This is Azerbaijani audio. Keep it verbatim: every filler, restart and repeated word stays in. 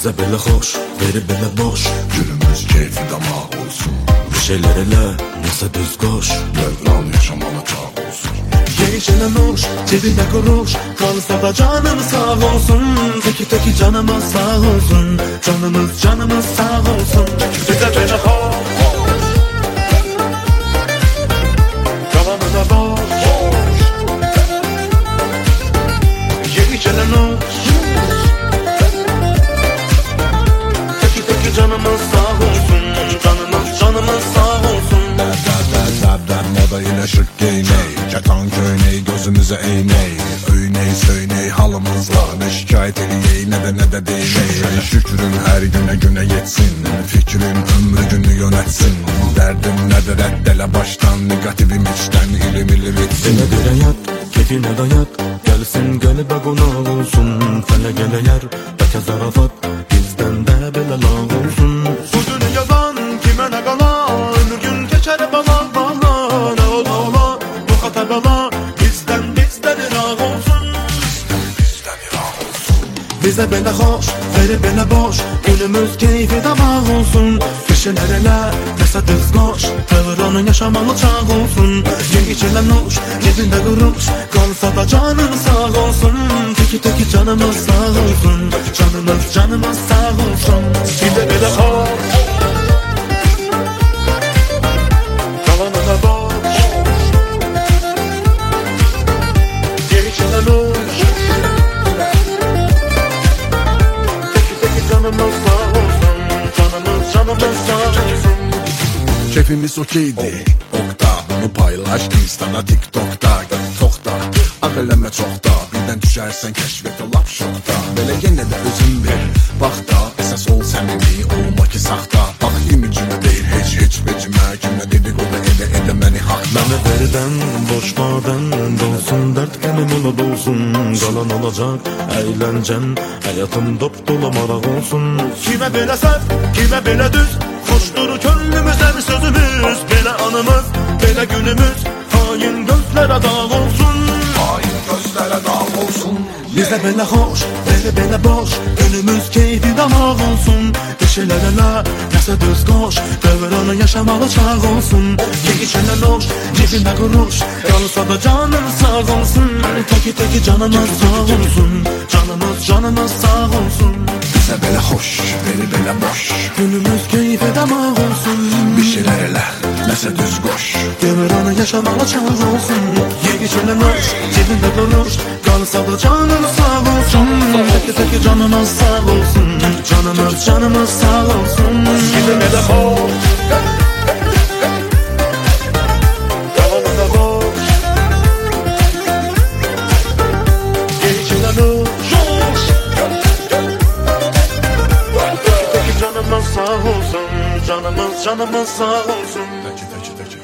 Bize belə xoş, verib belə boş. Günümüz keyfi damaq olsun. Bir şeyler elə, nəsə düz qoş. Dövran yaşamalı çağ olsun. Geyişənə nuş, cebində quruş. Qalsa da canım sağ olsun. Teki teki canımız sağ olsun. Canımız canımız sağ olsun. Bize belə xoş, kalanına boş. Geyişənə nuş, canımız sağ olsun, canımız canımız sağ olsun. Dərdər dərdər moda ilə şık geyney. Kətan köyney gözümüzə eyney. Öyney söyney halımızla. Ne şikayet eləyey ne de ne de deyney. Şükrün her güne güne yetsin. Fikrin ömrü günü yönetsin. Derdim nedir reddele baştan. Negatifim içten ilim ilim etsin. Sene bir hayat, keyfine dayat. Gelsin gönübe konak olsun. Fele gele yer, beke zarafat. Bizden de belə lağ olsun. Bu dünyadan kime ne kala. Ömür gün geçer bala bala. Ne ola ola bu hata bala. Bizden bizden ilah olsun. Bizden ilah olsun. Bize belə xoş, verib belə boş. Günümüz keyfi damaq olsun. Kişilər elə, nəsə düz qoş. Dövranın yaşamalı çağ olsun. Yengiçələ nuş, cebində quruş. Qalsa da canım sağ olsun. Teki teki canımız sağ olsun. Canımız canımız sağ olsun. Bize belə xoş, kalanına boş. Yengiçələ nuş, canımız sağ olsun, canımız canımız sağ olsun. Keyfimiz okeydi. Okta bunu paylaş Insta'da TikTok'ta. Tokta akıl emme çokta. Birden düşersen keşfete lap şokta. Böyle gene de özün ver. Bak da esas ol samimi olma ki sahta. Bak imicime değil hiç hiç becime. Kimle dedikodu ede ede beni hakla. Məni verdən, boş madən dolsun, dərd qəmim ola dolsun. Qalan olacaq əyləncən, həyatım dop dolu maraq olsun. Kimə belə səhv, kimə belə düz, xoşdur könlümüz hər sözümüz. Belə anımız, belə günümüz, hain gözlərə dağ olsun. Hain gözlere dağ olsun. Bizə belə xoş, belə belə boş. Önümüz keyfi damaq olsun. Kişilər elə, nəsə düz qoş. Dövranı yaşamalı çağ olsun. Yengiçələ nuş, cebində quruş. Qalsa da canım sağ olsun. Teki teki canımız sağ olsun. Canımız canımız sağ olsun. Bize böyle hoş, beni böyle boş. Günümüz keyfi damaq olsun. Bir şeyler ele, nese düz koş. Dövranı yaşamalı çağ olsun. Yengiçələ nuş, cebində quruş. Qalsa da canım sağ olsun. Teki teki canımız sağ olsun. Canımız canımız sağ olsun. Bize belə xoş, kalanına boş. Yengiçələ nuş, teki teki canımız sağ olsun. Canımız canımız sağ olsun. Teki teki teki.